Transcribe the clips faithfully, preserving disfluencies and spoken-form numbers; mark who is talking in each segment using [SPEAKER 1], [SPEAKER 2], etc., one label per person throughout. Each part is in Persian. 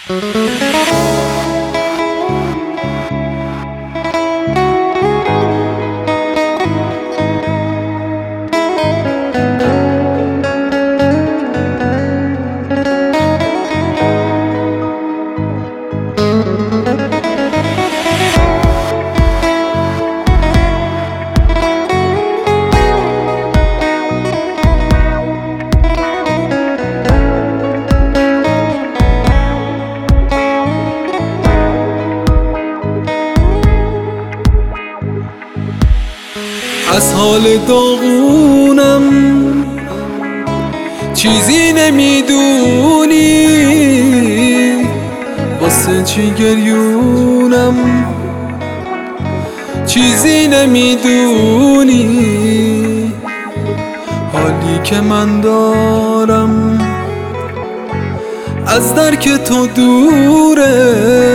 [SPEAKER 1] از حال داغونم چیزی نمیدونی، واسه چی گریونم چیزی نمیدونی. حالی که من دارم از درک تو دوره،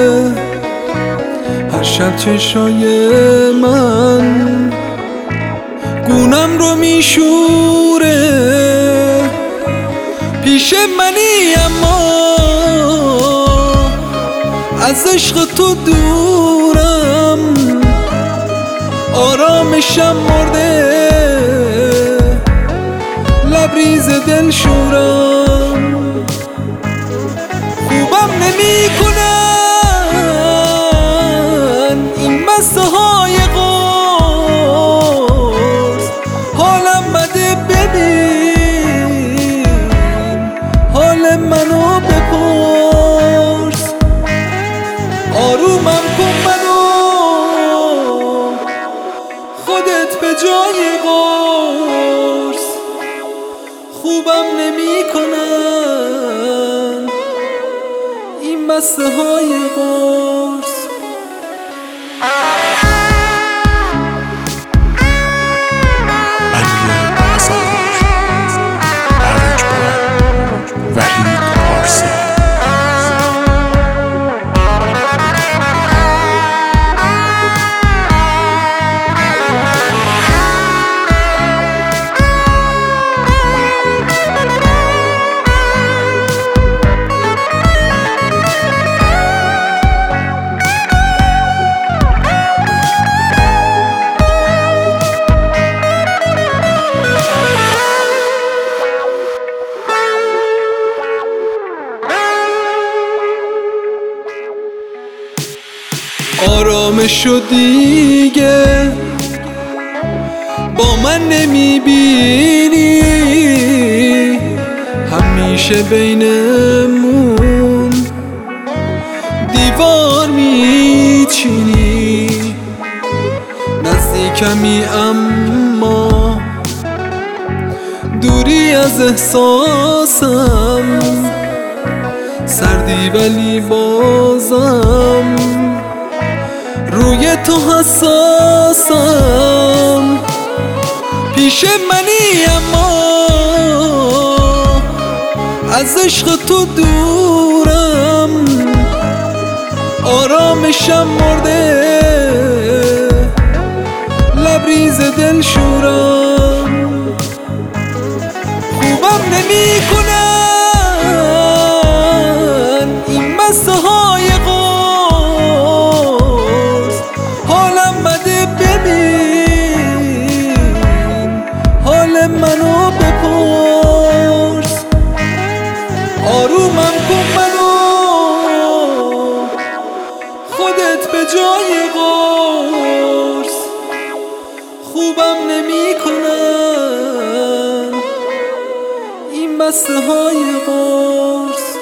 [SPEAKER 1] هر شب چشای من گونم رو میشوره. پیش منی اما از عشق تو دورم، آرامشم مرده، لبریز دل شورم. خوبم نمی کنن این بسته های قرص، حالم بده ببین حال منو بپرس. آرومم کن منو خودت به جای قرص، خوبم نمی کنن این بسته های قرص. آرامش و دیگه با من نمیبینی، همیشه بینمون دیوار میچینی. نزدیکمی اما دوری از احساسم، سردی ولی بازم روی تو حساسم. پیش منی اما از عشق تو دورم، آرامشم مرده، لبریز دل شورم. خوبم نمی کنن این بسته های قرص، حالم بده ببین حال منو بپرس. آرومم کن منو خودت به جای قرص، خوبم نمی کنن این بسته های قرص.